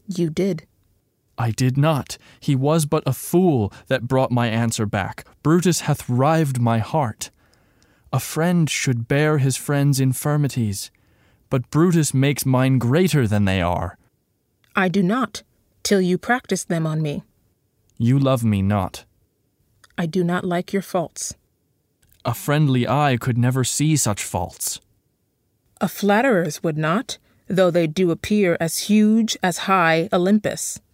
You did. I did not. He was but a fool that brought my answer back. Brutus hath rived my heart. A friend should bear his friend's infirmities, but Brutus makes mine greater than they are. I do not, till you practice them on me. You love me not. I do not like your faults. A friendly eye could never see such faults. A flatterer's would not, though they do appear as huge as high Olympus.